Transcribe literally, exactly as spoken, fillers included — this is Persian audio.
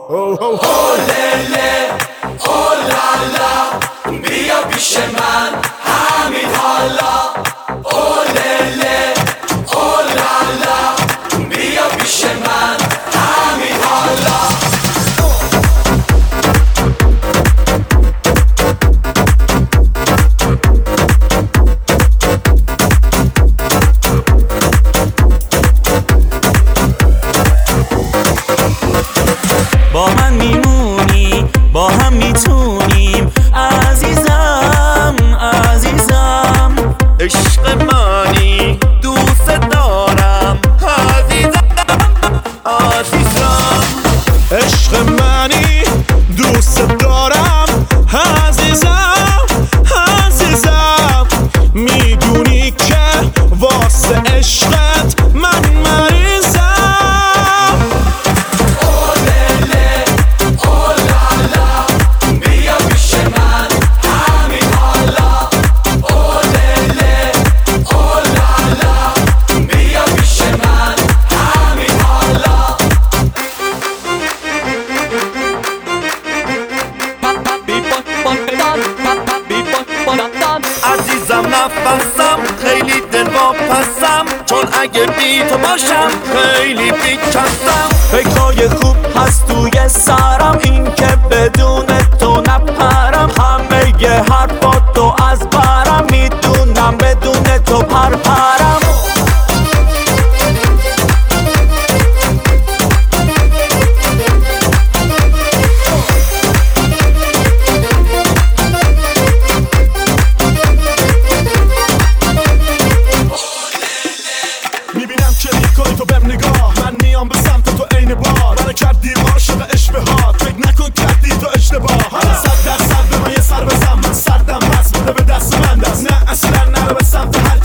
اولیله اولالا بیا پیش من همین حالا. اولیله اولالا بیا پیش من همین حالا. با هم میمونی با هم میتونیم عزیزم عزیزم. عشق منی دوست دارم عزیزم عزیزم. عشق منی دوست دارم عزیزم عزیزم. میدونی که واسه عشقت من مریضم. عزیزم نفسم خیلی دلواپسم، چون اگه بی تو باشم خیلی بیکسم. فکرهای خوب هست توی سرم، این که بدون تو نپرم. همه یه حرفاتو از برم، میدونم بدون تو پرپرم. میبینم که میکنی تو بهم نگاه، من میام به سمت تو عین بار. منو کردی عاشق اشتباه، فکر نکن کردی تو اشتباه. صد درصد به من یه سر بزن، من سردم بس بوده به دست من دست. نه اصلا نرو به سمت هر